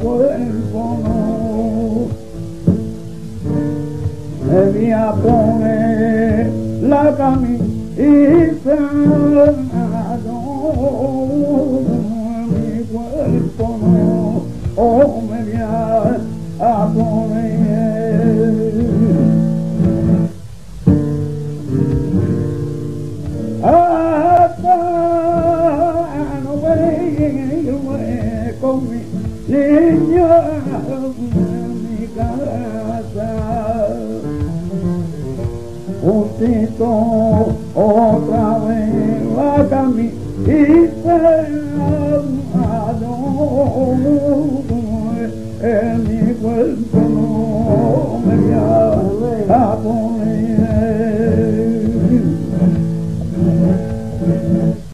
cuerpo no me voy a poner la camisa, no, mi cuerpo no, me voy a poner. Hasta no voy con mi niña en mi casa, juntito otra vez la camisa, no.